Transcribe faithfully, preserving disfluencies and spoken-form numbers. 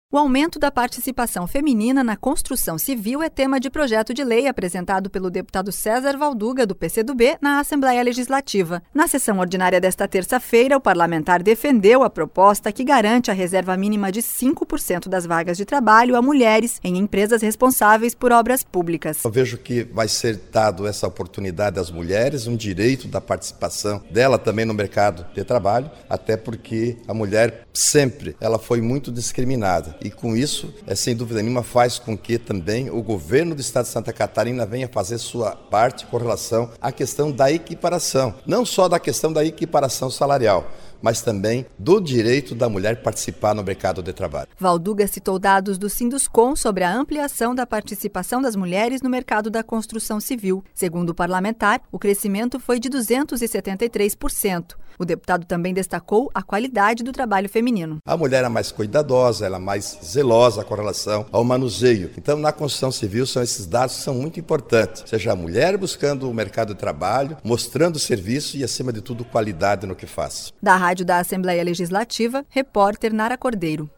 O aumento da participação feminina na construção civil é tema de projeto de lei apresentado pelo deputado César Valduga, do P C do B, na Assembleia Legislativa. Na sessão ordinária desta terça-feira, o parlamentar defendeu a proposta que garante a reserva mínima de cinco por cento das vagas de trabalho a mulheres em empresas responsáveis por obras públicas. Eu vejo que vai ser dado essa oportunidade às mulheres, um direito da participação dela também no mercado de trabalho, até porque a mulher sempre ela foi muito discriminada. E com isso, é, sem dúvida nenhuma, faz com que também o governo do estado de Santa Catarina venha fazer sua parte com relação à questão da equiparação. Não só da questão da equiparação salarial, mas também do direito da mulher participar no mercado de trabalho. Valduga citou dados do Sinduscom sobre a ampliação da participação das mulheres no mercado da construção civil. Segundo o parlamentar, o crescimento foi de duzentos e setenta e três por cento. O deputado também destacou a qualidade do trabalho feminino. A mulher é mais cuidadosa, ela é mais zelosa com relação ao manuseio. Então, na construção civil, são esses dados que são muito importantes. Ou seja, a mulher buscando o mercado de trabalho, mostrando serviço e, acima de tudo, qualidade no que faz. Da Rádio da Assembleia Legislativa, repórter Nara Cordeiro.